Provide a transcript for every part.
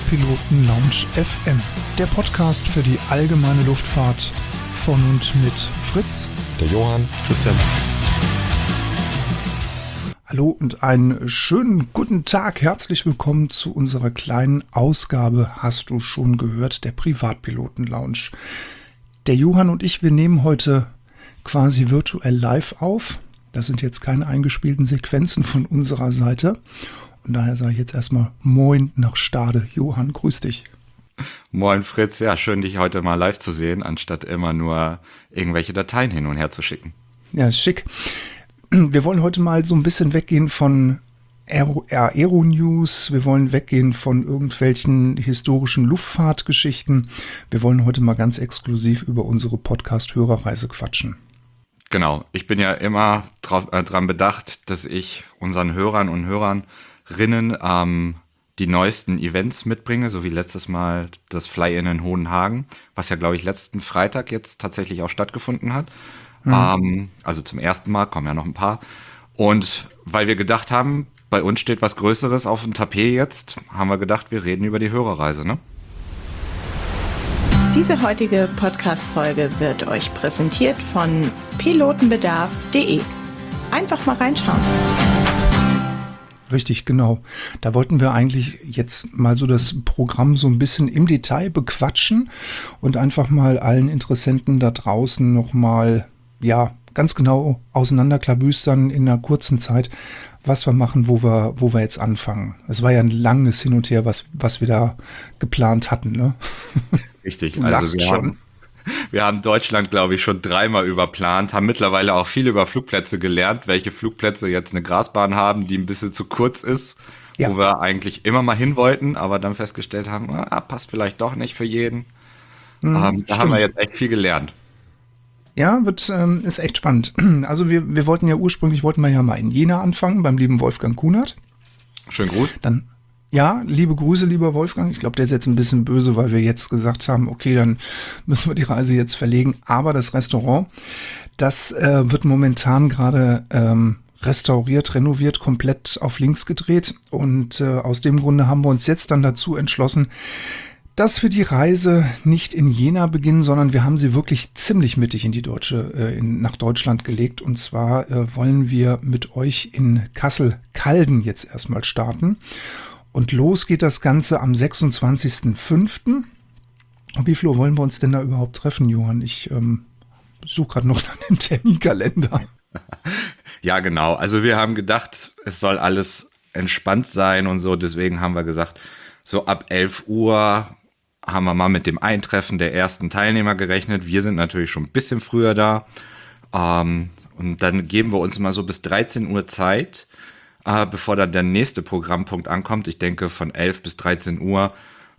Privatpiloten Lounge FM, der Podcast für die allgemeine Luftfahrt von und mit Fritz, der Johann, Christian. Hallo und einen schönen guten Tag. Herzlich willkommen zu unserer kleinen Ausgabe, hast du schon gehört, der Privatpiloten Lounge. Der Johann und ich, wir nehmen heute quasi virtuell live auf. Das sind jetzt keine eingespielten Sequenzen von unserer Seite. Und daher sage ich jetzt erstmal Moin nach Stade. Johann, grüß dich. Moin Fritz, ja, schön dich heute mal live zu sehen, anstatt immer nur irgendwelche Dateien hin und her zu schicken. Ja, ist schick. Wir wollen heute mal so ein bisschen weggehen von Aero-News. Wir wollen weggehen von irgendwelchen historischen Luftfahrtgeschichten. Wir wollen heute mal ganz exklusiv über unsere Podcast-Hörerreise quatschen. Genau, ich bin ja immer dran bedacht, dass ich unseren Hörern und Hörerinnen die neuesten Events mitbringe, so wie letztes Mal das Fly-In in Hohenhagen, was ja, glaube ich, letzten Freitag jetzt tatsächlich auch stattgefunden hat. Also zum ersten Mal, kommen ja noch ein paar. Und weil wir gedacht haben, bei uns steht was Größeres auf dem Tapet jetzt, haben wir gedacht, wir reden über die Hörerreise, ne? Diese heutige Podcast-Folge wird euch präsentiert von pilotenbedarf.de. Einfach mal reinschauen. Richtig, genau. Da wollten wir eigentlich jetzt mal so das Programm so ein bisschen im Detail bequatschen und einfach mal allen Interessenten da draußen nochmal, ja, ganz genau auseinanderklabüstern in einer kurzen Zeit, was wir machen, wo wir jetzt anfangen. Es war ja ein langes Hin und Her, was wir da geplant hatten, ne? Richtig, also wir haben Deutschland, glaube ich, schon 3-mal überplant, haben mittlerweile auch viel über Flugplätze gelernt, welche Flugplätze jetzt eine Grasbahn haben, die ein bisschen zu kurz ist, ja, wo wir eigentlich immer mal hin wollten, aber dann festgestellt haben, passt vielleicht doch nicht für jeden. Da haben wir jetzt echt viel gelernt. Ja, ist echt spannend. Also wir wollten ja mal in Jena anfangen, beim lieben Wolfgang Kunert. Schönen Gruß. Dann, ja, liebe Grüße, lieber Wolfgang. Ich glaube, der ist jetzt ein bisschen böse, weil wir jetzt gesagt haben, okay, dann müssen wir die Reise jetzt verlegen. Aber das Restaurant, das wird momentan gerade restauriert, renoviert, komplett auf links gedreht. Und aus dem Grunde haben wir uns jetzt dann dazu entschlossen, dass wir die Reise nicht in Jena beginnen, sondern wir haben sie wirklich ziemlich mittig in die nach Deutschland gelegt. Und zwar wollen wir mit euch in Kassel-Calden jetzt erstmal starten. Und los geht das Ganze am 26.05. Und wie viel Uhr wollen wir uns denn da überhaupt treffen, Johann? Ich suche gerade noch nach dem Terminkalender. Ja, genau. Also wir haben gedacht, es soll alles entspannt sein und so. Deswegen haben wir gesagt, so ab 11 Uhr haben wir mal mit dem Eintreffen der ersten Teilnehmer gerechnet. Wir sind natürlich schon ein bisschen früher da. Und dann geben wir uns mal so bis 13 Uhr Zeit, bevor dann der nächste Programmpunkt ankommt. Ich denke, von 11 bis 13 Uhr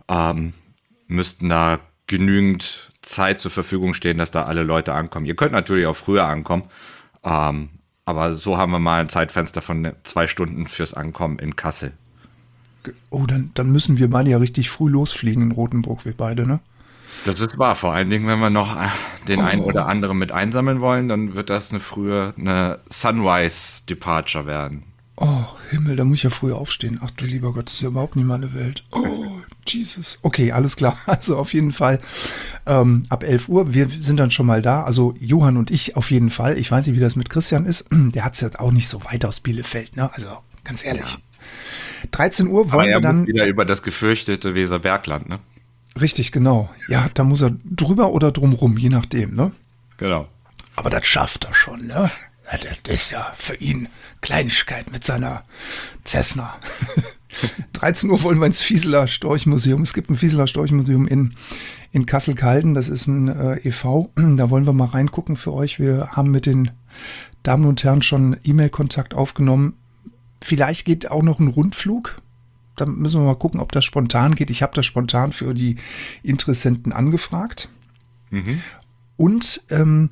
müssten da genügend Zeit zur Verfügung stehen, dass da alle Leute ankommen. Ihr könnt natürlich auch früher ankommen, aber so haben wir mal ein Zeitfenster von 2 Stunden fürs Ankommen in Kassel. Oh, dann müssen wir beide ja richtig früh losfliegen in Rothenburg, wir beide, ne? Das ist wahr, vor allen Dingen, wenn wir noch den einen oder anderen mit einsammeln wollen, dann wird das eine Sunrise-Departure werden. Oh, Himmel, da muss ich ja früher aufstehen. Ach du lieber Gott, das ist ja überhaupt nicht meine Welt. Oh, Jesus. Okay, alles klar. Also auf jeden Fall ab 11 Uhr. Wir sind dann schon mal da. Also Johann und ich auf jeden Fall. Ich weiß nicht, wie das mit Christian ist. Der hat es ja auch nicht so weit aus Bielefeld, ne? Also ganz ehrlich. Ja. 13 Uhr wollen wir dann... muss wieder über das gefürchtete Weserbergland, ne? Richtig, genau. Ja, da muss er drüber oder drumrum, je nachdem, ne? Genau. Aber das schafft er schon, ne? Ja, das ist ja für ihn Kleinigkeit mit seiner Cessna. 13 Uhr wollen wir ins Vieseler Storchmuseum. Es gibt ein Vieseler Storchmuseum in Kassel-Calden. Das ist ein e.V. Da wollen wir mal reingucken für euch. Wir haben mit den Damen und Herren schon E-Mail-Kontakt aufgenommen. Vielleicht geht auch noch ein Rundflug. Da müssen wir mal gucken, ob das spontan geht. Ich habe das spontan für die Interessenten angefragt. Und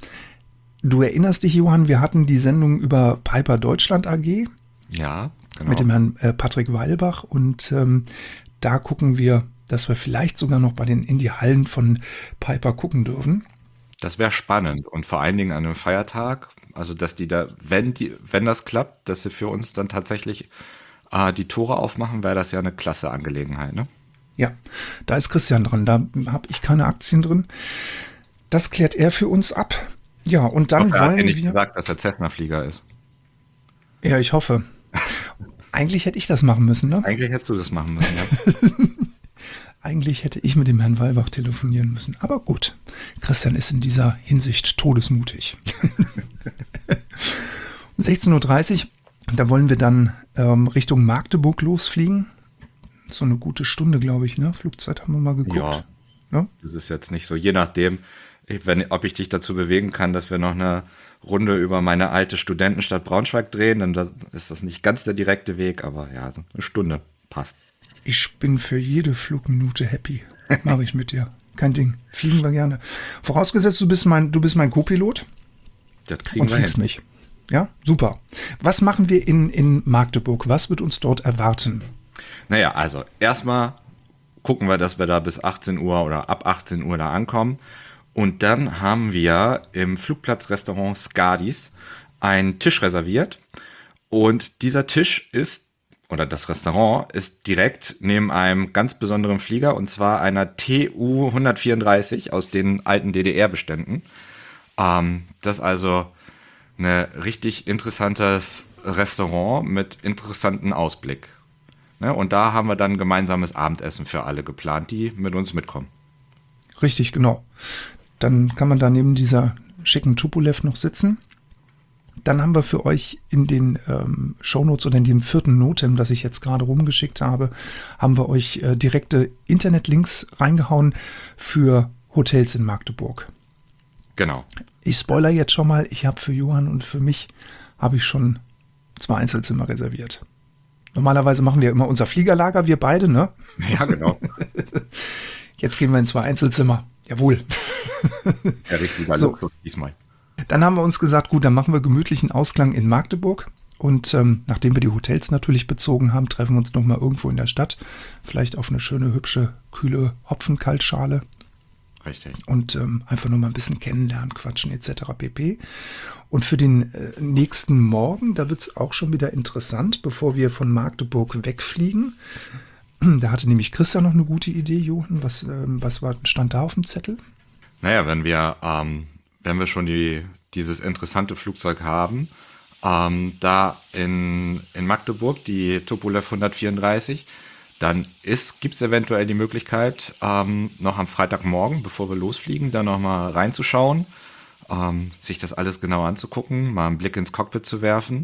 du erinnerst dich, Johann, wir hatten die Sendung über Piper Deutschland AG. Ja, genau. Mit dem Herrn Patrick Weilbach. Und da gucken wir, dass wir vielleicht sogar noch in die Hallen von Piper gucken dürfen. Das wäre spannend. Und vor allen Dingen an einem Feiertag. Also, dass die da, wenn das klappt, dass sie für uns dann tatsächlich die Tore aufmachen, wäre das ja eine klasse Angelegenheit, ne? Ja, da ist Christian dran. Da habe ich keine Aktien drin. Das klärt er für uns ab. Ja, und dann Er hat ja wollen nicht wir. gesagt, dass er Cessna-Flieger ist. Ja, ich hoffe. Eigentlich hätte ich das machen müssen, ne? Eigentlich hättest du das machen müssen, ja. Eigentlich hätte ich mit dem Herrn Walbach telefonieren müssen. Aber gut, Christian ist in dieser Hinsicht todesmutig. Um 16:30 Uhr, da wollen wir dann Richtung Magdeburg losfliegen. So eine gute Stunde, glaube ich, ne? Flugzeit haben wir mal geguckt. Ja, Ne? das ist jetzt nicht so. Je nachdem, ob ich dich dazu bewegen kann, dass wir noch eine Runde über meine alte Studentenstadt Braunschweig drehen, dann ist das nicht ganz der direkte Weg, aber ja, so eine Stunde passt. Ich bin für jede Flugminute happy. Mache ich mit dir. Kein Ding. Fliegen wir gerne. Vorausgesetzt, du bist mein Co-Pilot Das kriegen und wir fliegst hin. mich. Ja, super. Was machen wir in Magdeburg? Was wird uns dort erwarten? Naja, also erstmal gucken wir, dass wir da bis 18 Uhr oder ab 18 Uhr da ankommen. Und dann haben wir im Flugplatzrestaurant Skadis einen Tisch reserviert. Und dieser Tisch oder das Restaurant ist direkt neben einem ganz besonderen Flieger, und zwar einer TU 134 aus den alten DDR-Beständen. Das ist also ein richtig interessantes Restaurant mit interessanten Ausblick. Ne? Und da haben wir dann gemeinsames Abendessen für alle geplant, die mit uns mitkommen. Richtig, genau. Dann kann man da neben dieser schicken Tupolev noch sitzen. Dann haben wir für euch in den Shownotes oder in dem 4. Notem, das ich jetzt gerade rumgeschickt habe, haben wir euch direkte Internetlinks reingehauen für Hotels in Magdeburg. Genau. Ich spoiler jetzt schon mal, ich habe für Johann und für mich habe ich schon 2 Einzelzimmer reserviert. Normalerweise machen wir immer unser Fliegerlager, wir beide, ne? Ja, genau. Jetzt gehen wir in 2 Einzelzimmer. Jawohl. Der richtige So. Luxus diesmal. Dann haben wir uns gesagt, gut, dann machen wir gemütlichen Ausklang in Magdeburg. Und nachdem wir die Hotels natürlich bezogen haben, treffen wir uns nochmal irgendwo in der Stadt. Vielleicht auf eine schöne, hübsche, kühle Hopfenkaltschale. Richtig. Und einfach nur mal ein bisschen kennenlernen, quatschen etc. pp. Und für den nächsten Morgen, da wird es auch schon wieder interessant, bevor wir von Magdeburg wegfliegen. Da hatte nämlich Christian noch eine gute Idee, Johann. Was stand da auf dem Zettel? Naja, wenn wir schon dieses interessante Flugzeug haben, da in Magdeburg, die Tupolev 134, dann gibt es eventuell die Möglichkeit, noch am Freitagmorgen, bevor wir losfliegen, da noch mal reinzuschauen, sich das alles genau anzugucken, mal einen Blick ins Cockpit zu werfen,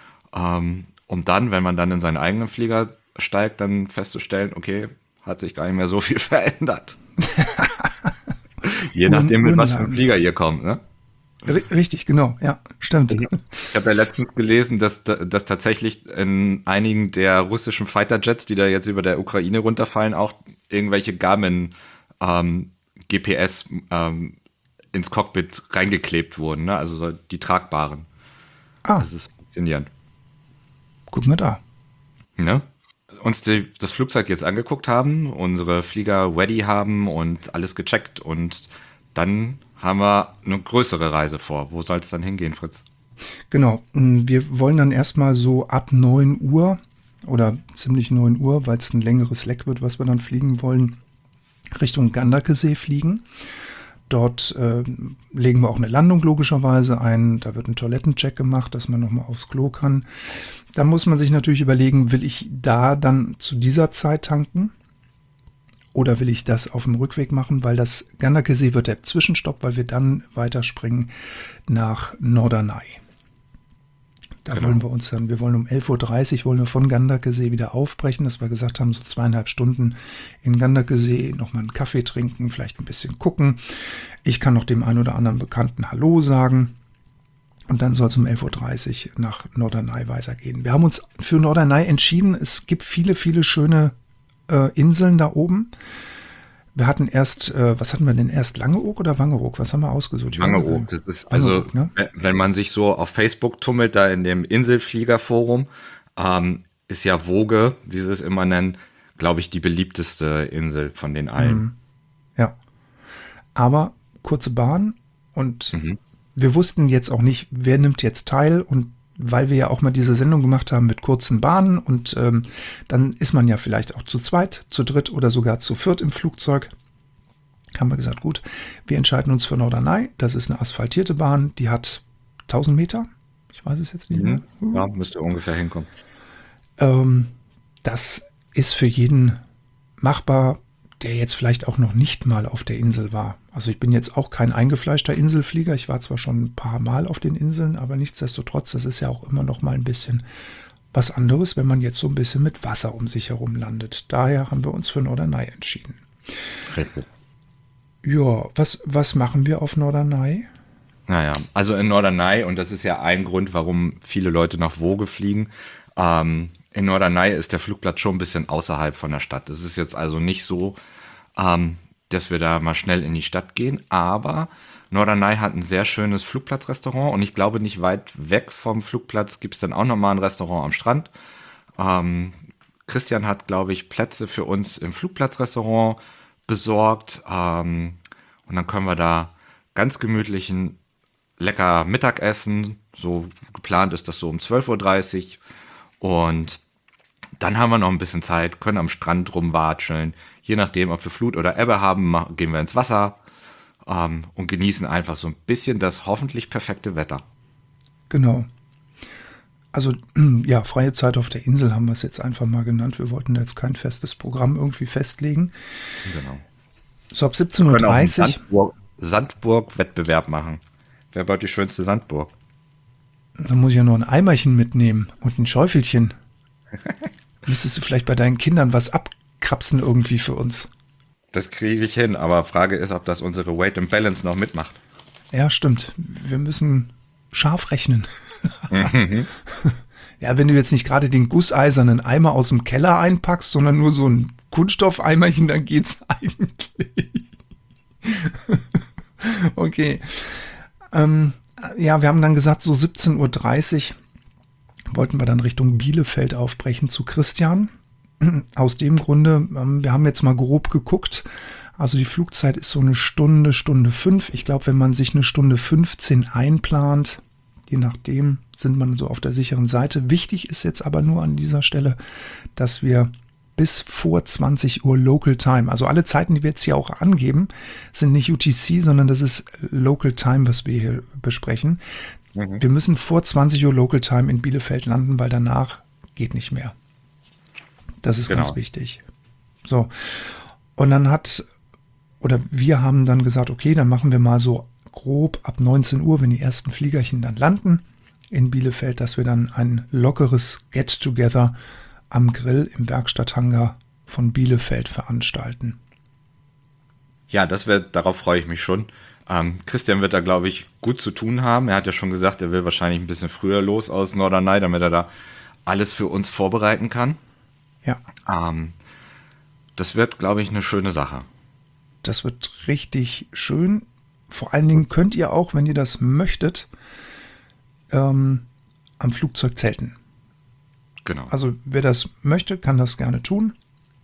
um dann, wenn man dann in seinen eigenen Flieger steigt, dann festzustellen, okay, hat sich gar nicht mehr so viel verändert. Je nachdem, mit was für einem Flieger ihr kommt, ne? Richtig, genau, ja, stimmt. Ich habe ja letztens gelesen, dass tatsächlich in einigen der russischen Fighterjets, die da jetzt über der Ukraine runterfallen, auch irgendwelche Garmin GPS ins Cockpit reingeklebt wurden, ne? Also so die tragbaren. Das ist faszinierend. Guck mal da. Ne? Uns das Flugzeug jetzt angeguckt haben, unsere Flieger ready haben und alles gecheckt, und dann haben wir eine größere Reise vor. Wo soll es dann hingehen, Fritz? Genau, wir wollen dann erstmal so ab 9 Uhr oder ziemlich 9 Uhr, weil es ein längeres Leck wird, was wir dann fliegen wollen, Richtung Gandakesee fliegen. Dort legen wir auch eine Landung logischerweise ein. Da wird ein Toilettencheck gemacht, dass man nochmal aufs Klo kann. Da muss man sich natürlich überlegen, will ich da dann zu dieser Zeit tanken? Oder will ich das auf dem Rückweg machen? Weil das Gandakesee wird der Zwischenstopp, weil wir dann weiterspringen nach Norderney. Da Genau. wir wollen um 11:30 Uhr wollen wir von Gandakesee wieder aufbrechen, dass wir gesagt haben, so 2,5 Stunden in Gandakesee, nochmal einen Kaffee trinken, vielleicht ein bisschen gucken. Ich kann noch dem einen oder anderen Bekannten Hallo sagen. Und dann soll es um 11:30 Uhr nach Norderney weitergehen. Wir haben uns für Norderney entschieden. Es gibt viele, viele schöne Inseln da oben. Wir hatten was hatten wir denn erst? Langeoog oder Wangeroog? Was haben wir ausgesucht? Langeoog. Das ist also, Wangeroog, ne? wenn man sich so auf Facebook tummelt, da in dem Inselfliegerforum, ist ja Voge, wie sie es immer nennen, glaube ich, die beliebteste Insel von den allen. Ja. Aber kurze Bahn und wir wussten jetzt auch nicht, wer nimmt jetzt teil und weil wir ja auch mal diese Sendung gemacht haben mit kurzen Bahnen und dann ist man ja vielleicht auch zu zweit, zu dritt oder sogar zu viert im Flugzeug. Haben wir gesagt, gut, wir entscheiden uns für Norderney. Das ist eine asphaltierte Bahn, die hat 1000 Meter. Ich weiß es jetzt nicht mehr. Ja, müsste ungefähr hinkommen. Das ist für jeden machbar, der jetzt vielleicht auch noch nicht mal auf der Insel war. Also ich bin jetzt auch kein eingefleischter Inselflieger. Ich war zwar schon ein paar Mal auf den Inseln, aber nichtsdestotrotz, das ist ja auch immer noch mal ein bisschen was anderes, wenn man jetzt so ein bisschen mit Wasser um sich herum landet. Daher haben wir uns für Norderney entschieden. Richtig. Ja, was machen wir auf Norderney? Naja, also in Norderney, und das ist ja ein Grund, warum viele Leute nach Woge fliegen, in Norderney ist der Flugplatz schon ein bisschen außerhalb von der Stadt. Es ist jetzt also nicht so, dass wir da mal schnell in die Stadt gehen, aber Norderney hat ein sehr schönes Flugplatzrestaurant und ich glaube, nicht weit weg vom Flugplatz gibt es dann auch nochmal ein Restaurant am Strand. Christian hat, glaube ich, Plätze für uns im Flugplatzrestaurant besorgt und dann können wir da ganz gemütlichen lecker Mittagessen, so geplant ist das so um 12:30 Uhr und dann haben wir noch ein bisschen Zeit, können am Strand rumwatscheln, je nachdem, ob wir Flut oder Ebbe haben, gehen wir ins Wasser und genießen einfach so ein bisschen das hoffentlich perfekte Wetter. Genau. Also ja, freie Zeit auf der Insel haben wir es jetzt einfach mal genannt. Wir wollten jetzt kein festes Programm irgendwie festlegen. Genau. So ab 17:30 Uhr. Sandburg-Wettbewerb machen. Wer baut die schönste Sandburg? Da muss ich ja noch ein Eimerchen mitnehmen und ein Schäufelchen. Müsstest du vielleicht bei deinen Kindern was abkrapsen irgendwie für uns? Das kriege ich hin, aber Frage ist, ob das unsere Weight and Balance noch mitmacht. Ja, stimmt. Wir müssen scharf rechnen. Ja, wenn du jetzt nicht gerade den gusseisernen Eimer aus dem Keller einpackst, sondern nur so ein Kunststoffeimerchen, dann geht's eigentlich. Okay. Ja, wir haben dann gesagt, so 17:30 Uhr wollten wir dann Richtung Bielefeld aufbrechen zu Christian. Aus dem Grunde, wir haben jetzt mal grob geguckt. Also die Flugzeit ist so eine Stunde, Stunde 5. Ich glaube, wenn man sich eine Stunde 15 einplant, je nachdem, sind man so auf der sicheren Seite. Wichtig ist jetzt aber nur an dieser Stelle, dass wir bis vor 20 Uhr Local Time, also alle Zeiten, die wir jetzt hier auch angeben, sind nicht UTC, sondern das ist Local Time, was wir hier besprechen. Wir müssen vor 20 Uhr Local Time in Bielefeld landen, weil danach geht nicht mehr. Das ist ganz wichtig. So. Und dann wir haben dann gesagt, okay, dann machen wir mal so grob ab 19 Uhr, wenn die ersten Fliegerchen dann landen in Bielefeld, dass wir dann ein lockeres Get-Together am Grill im Werkstatthangar von Bielefeld veranstalten. Ja, darauf freue ich mich schon. Christian wird da, glaube ich, gut zu tun haben. Er hat ja schon gesagt, er will wahrscheinlich ein bisschen früher los aus Norderney, damit er da alles für uns vorbereiten kann. Ja. Das wird, glaube ich, eine schöne Sache. Das wird richtig schön. Vor allen Dingen könnt ihr auch, wenn ihr das möchtet, am Flugzeug zelten. Genau. Also wer das möchte, kann das gerne tun.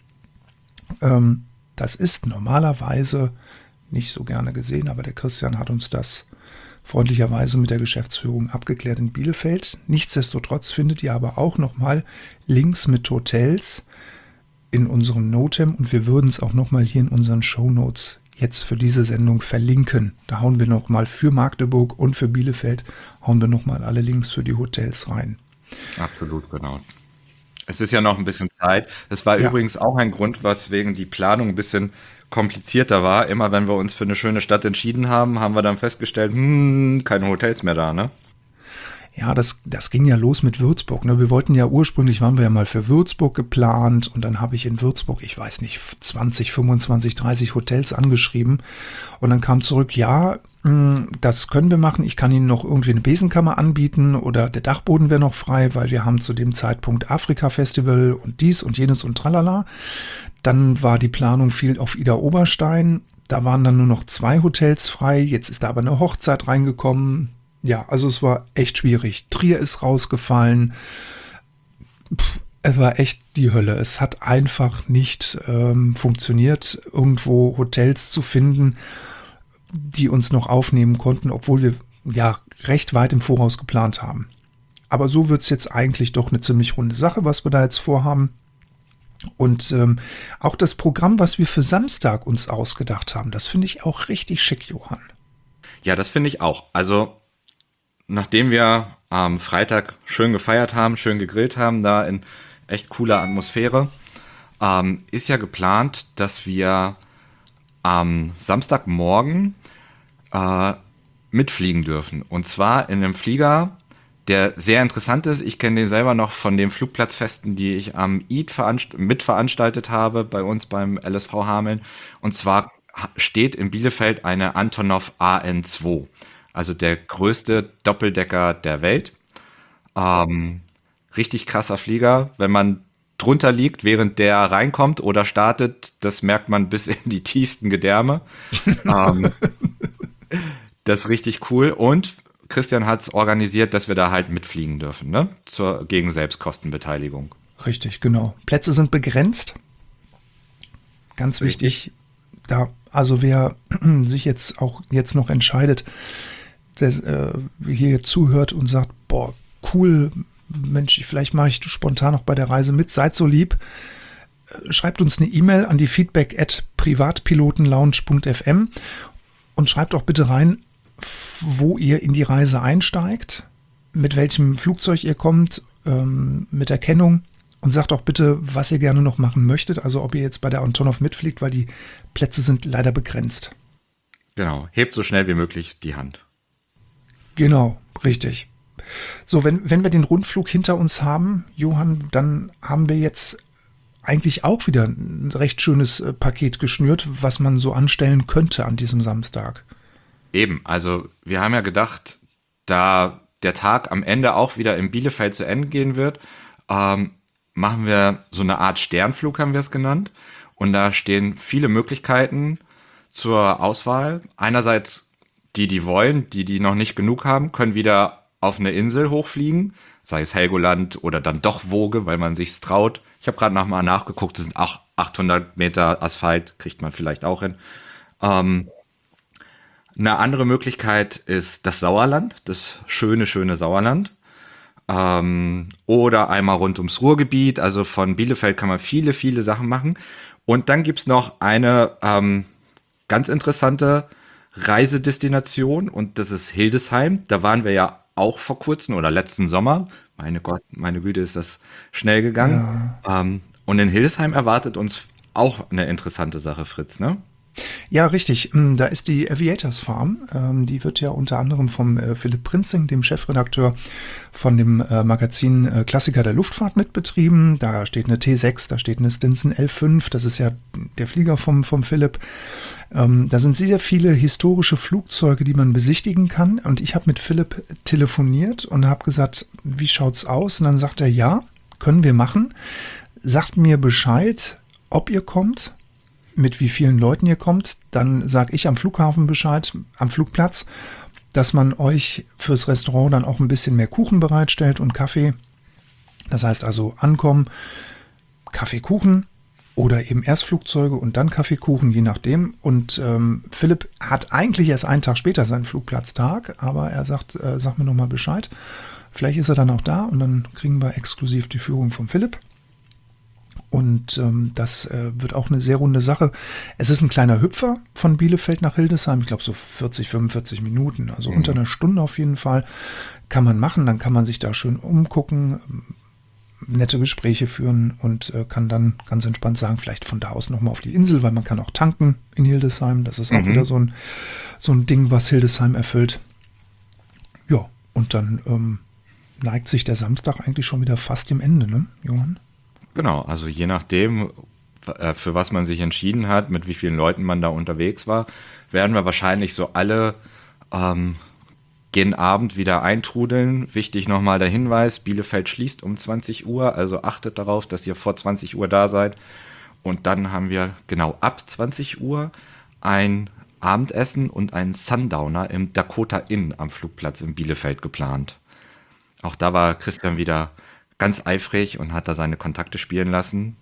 Das ist normalerweise nicht so gerne gesehen, aber der Christian hat uns das freundlicherweise mit der Geschäftsführung abgeklärt in Bielefeld. Nichtsdestotrotz findet ihr aber auch nochmal Links mit Hotels in unserem Notem und wir würden es auch nochmal hier in unseren Shownotes jetzt für diese Sendung verlinken. Da hauen wir nochmal für Magdeburg und für Bielefeld, hauen wir nochmal alle Links für die Hotels rein. Absolut, genau. Es ist ja noch ein bisschen Zeit. Das war übrigens auch ein Grund, weswegen die Planung ein bisschen komplizierter war. Immer wenn wir uns für eine schöne Stadt entschieden haben, haben wir dann festgestellt, keine Hotels mehr da, ne? Ja, das ging ja los mit Würzburg. Ne? Wir wollten ja ursprünglich, waren wir ja mal für Würzburg geplant und dann habe ich in Würzburg, ich weiß nicht, 20, 25, 30 Hotels angeschrieben und dann kam zurück, ja, das können wir machen. Ich kann Ihnen noch irgendwie eine Besenkammer anbieten oder der Dachboden wäre noch frei, weil wir haben zu dem Zeitpunkt Afrika-Festival und dies und jenes und tralala. Dann war die Planung viel auf Ida Oberstein. Da waren dann nur noch 2 Hotels frei. Jetzt ist da aber eine Hochzeit reingekommen. Ja, also es war echt schwierig. Trier ist rausgefallen. Es war echt die Hölle. Es hat einfach nicht funktioniert, irgendwo Hotels zu finden, die uns noch aufnehmen konnten, obwohl wir ja recht weit im Voraus geplant haben. Aber so wird es jetzt eigentlich doch eine ziemlich runde Sache, was wir da jetzt vorhaben. Und auch das Programm, was wir für Samstag uns ausgedacht haben, das finde ich auch richtig schick, Johann. Ja, das finde ich auch. Also, nachdem wir am Freitag schön gefeiert haben, schön gegrillt haben, da in echt cooler Atmosphäre, ist ja geplant, dass wir am Samstagmorgen mitfliegen dürfen. Und zwar in einem Flieger, der sehr interessant ist. Ich kenne den selber noch von den Flugplatzfesten, die ich am EAT mitveranstaltet habe, bei uns beim LSV Hameln. Und zwar steht in Bielefeld eine Antonov AN2, also der größte Doppeldecker der Welt. Richtig krasser Flieger. Wenn man drunter liegt, während der reinkommt oder startet, das merkt man bis in die tiefsten Gedärme. Das ist richtig cool. Und Christian hat es organisiert, dass wir da halt mitfliegen dürfen, ne? Gegen Selbstkostenbeteiligung. Richtig, genau. Plätze sind begrenzt. Ganz wichtig. Also wer sich jetzt noch entscheidet, der hier zuhört und sagt, boah, cool, Mensch, vielleicht mache ich spontan noch bei der Reise mit, seid so lieb. Schreibt uns eine E-Mail an die feedback@privatpilotenlounge.fm und schreibt auch bitte rein, wo ihr in die Reise einsteigt, mit welchem Flugzeug ihr kommt, mit der Kennung, und sagt auch bitte, was ihr gerne noch machen möchtet, also ob ihr jetzt bei der Antonov mitfliegt, weil die Plätze sind leider begrenzt. Genau, hebt so schnell wie möglich die Hand. Genau, richtig. So, wenn wir den Rundflug hinter uns haben, Johann, dann haben wir jetzt eigentlich auch wieder ein recht schönes Paket geschnürt, was man so anstellen könnte an diesem Samstag. Eben, also wir haben ja gedacht, da der Tag am Ende auch wieder in Bielefeld zu Ende gehen wird, machen wir so eine Art Sternflug, haben wir es genannt. Und da stehen viele Möglichkeiten zur Auswahl. Einerseits die wollen, die noch nicht genug haben, können wieder auf eine Insel hochfliegen, sei es Helgoland oder dann doch Woge, weil man sich's traut. Ich habe gerade mal nachgeguckt, das sind auch 800 Meter Asphalt, kriegt man vielleicht auch hin. Eine andere Möglichkeit ist das Sauerland, das schöne Sauerland. Oder einmal rund ums Ruhrgebiet, also von Bielefeld kann man viele, viele Sachen machen. Und dann gibt's noch eine ganz interessante Reisedestination und das ist Hildesheim. Da waren wir ja auch vor kurzem oder letzten Sommer. Meine Güte, ist das schnell gegangen. Ja. Und in Hildesheim erwartet uns auch eine interessante Sache, Fritz, ne? Ja, richtig. Da ist die Aviators Farm. Die wird ja unter anderem vom Philipp Prinzing, dem Chefredakteur von dem Magazin Klassiker der Luftfahrt, mitbetrieben. Da steht eine T6, da steht eine Stinson L5. Das ist ja der Flieger vom Philipp. Da sind sehr viele historische Flugzeuge, die man besichtigen kann. Und ich habe mit Philipp telefoniert und habe gesagt, wie schaut's aus? Und dann sagt er, ja, können wir machen. Sagt mir Bescheid, ob ihr kommt, mit wie vielen Leuten ihr kommt. Dann sage ich am Flughafen Bescheid, am Flugplatz, dass man euch fürs Restaurant dann auch ein bisschen mehr Kuchen bereitstellt und Kaffee. Das heißt also ankommen, Kaffee, Kuchen oder eben erst Flugzeuge und dann Kaffeekuchen, je nachdem. Und Philipp hat eigentlich erst einen Tag später seinen Flugplatztag, aber er sagt, sag mir nochmal Bescheid. Vielleicht ist er dann auch da und dann kriegen wir exklusiv die Führung von Philipp. Und das wird auch eine sehr runde Sache. Es ist ein kleiner Hüpfer von Bielefeld nach Hildesheim. Ich glaube so 40, 45 Minuten, also unter einer Stunde auf jeden Fall. Kann man machen, dann kann man sich da schön umgucken, nette Gespräche führen und kann dann ganz entspannt sagen, vielleicht von da aus nochmal auf die Insel, weil man kann auch tanken in Hildesheim. Das ist auch wieder so ein Ding, was Hildesheim erfüllt. Ja, und dann neigt sich der Samstag eigentlich schon wieder fast dem Ende, ne, Johann? Genau, also je nachdem, für was man sich entschieden hat, mit wie vielen Leuten man da unterwegs war, werden wir wahrscheinlich so alle gen Abend wieder eintrudeln. Wichtig nochmal der Hinweis, Bielefeld schließt um 20 Uhr, also achtet darauf, dass ihr vor 20 Uhr da seid. Und dann haben wir genau ab 20 Uhr ein Abendessen und einen Sundowner im Dakota Inn am Flugplatz in Bielefeld geplant. Auch da war Christian wieder ganz eifrig und hat da seine Kontakte spielen lassen.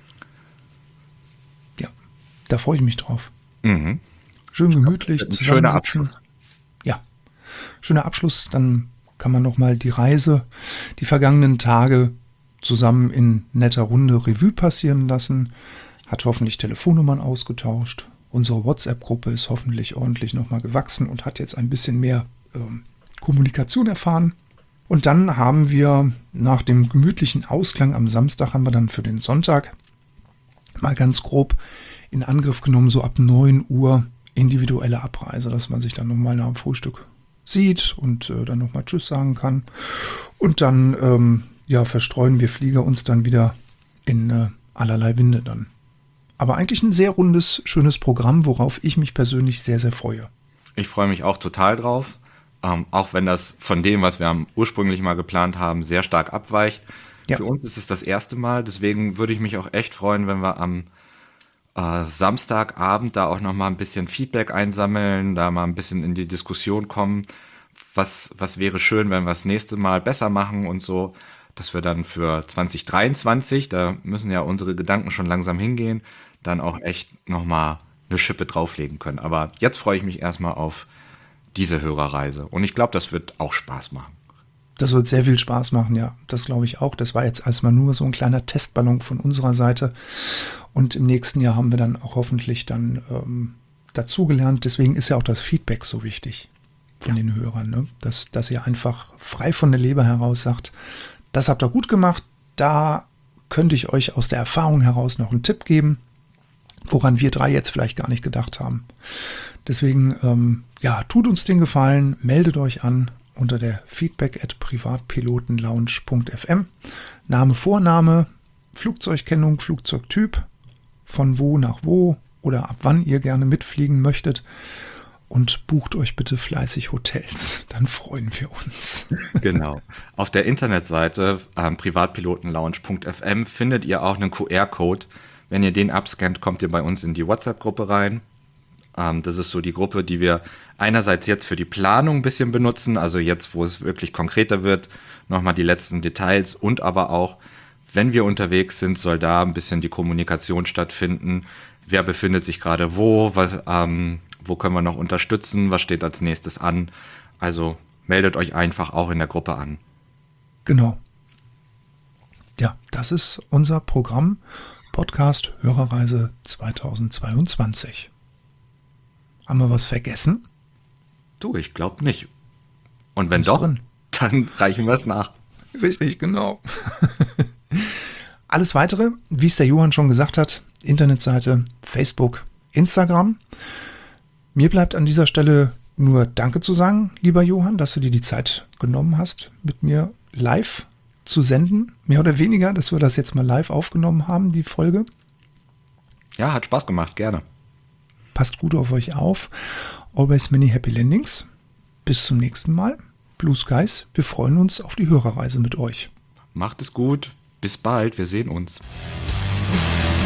Ja, da freue ich mich drauf. Mhm. Schön gemütlich. Schöner Abschluss. Ja, schöner Abschluss. Dann kann man nochmal die Reise, die vergangenen Tage zusammen in netter Runde Revue passieren lassen, hat hoffentlich Telefonnummern ausgetauscht. Unsere WhatsApp-Gruppe ist hoffentlich ordentlich nochmal gewachsen und hat jetzt ein bisschen mehr Kommunikation erfahren. Und dann haben wir nach dem gemütlichen Ausklang am Samstag, haben wir dann für den Sonntag mal ganz grob in Angriff genommen, so ab 9 Uhr individuelle Abreise, dass man sich dann nochmal nach dem Frühstück sieht und dann nochmal Tschüss sagen kann. Und dann verstreuen wir Flieger uns dann wieder in allerlei Winde dann. Aber eigentlich ein sehr rundes, schönes Programm, worauf ich mich persönlich sehr, sehr freue. Ich freue mich auch total drauf, auch wenn das von dem, was wir ursprünglich mal geplant haben, sehr stark abweicht. Ja. Für uns ist es das erste Mal, deswegen würde ich mich auch echt freuen, wenn wir am Samstagabend da auch nochmal ein bisschen Feedback einsammeln, da mal ein bisschen in die Diskussion kommen, was wäre schön, wenn wir das nächste Mal besser machen und so, dass wir dann für 2023, da müssen ja unsere Gedanken schon langsam hingehen, dann auch echt nochmal eine Schippe drauflegen können. Aber jetzt freue ich mich erstmal auf diese Hörerreise und ich glaube, das wird auch Spaß machen. Das wird sehr viel Spaß machen, ja. Das glaube ich auch. Das war jetzt erstmal nur so ein kleiner Testballon von unserer Seite. Und im nächsten Jahr haben wir dann auch hoffentlich dann dazugelernt. Deswegen ist ja auch das Feedback so wichtig von den Hörern, ne? Dass ihr einfach frei von der Leber heraus sagt, das habt ihr gut gemacht. Da könnte ich euch aus der Erfahrung heraus noch einen Tipp geben, woran wir drei jetzt vielleicht gar nicht gedacht haben. Deswegen, tut uns den Gefallen, meldet euch an unter der feedback@privatpilotenlounge.fm. Name, Vorname, Flugzeugkennung, Flugzeugtyp, von wo nach wo oder ab wann ihr gerne mitfliegen möchtet und bucht euch bitte fleißig Hotels. Dann freuen wir uns. Genau. Auf der Internetseite privatpilotenlounge.fm findet ihr auch einen QR-Code. Wenn ihr den abscannt, kommt ihr bei uns in die WhatsApp-Gruppe rein. Das ist so die Gruppe, die wir einerseits jetzt für die Planung ein bisschen benutzen, also jetzt, wo es wirklich konkreter wird, nochmal die letzten Details und aber auch, wenn wir unterwegs sind, soll da ein bisschen die Kommunikation stattfinden. Wer befindet sich gerade wo können wir noch unterstützen, was steht als nächstes an. Also meldet euch einfach auch in der Gruppe an. Genau. Ja, das ist unser Programm Podcast Hörerreise 2022. Haben wir was vergessen? Du, ich glaube nicht. Und wenn doch, dann reichen wir es nach. Richtig, genau. Alles Weitere, wie es der Johann schon gesagt hat, Internetseite, Facebook, Instagram. Mir bleibt an dieser Stelle nur Danke zu sagen, lieber Johann, dass du dir die Zeit genommen hast, mit mir live zu senden. Mehr oder weniger, dass wir das jetzt mal live aufgenommen haben, die Folge. Ja, hat Spaß gemacht, gerne. Passt gut auf euch auf. Always many happy landings. Bis zum nächsten Mal. Blue Skies, wir freuen uns auf die Hörerreise mit euch. Macht es gut. Bis bald. Wir sehen uns.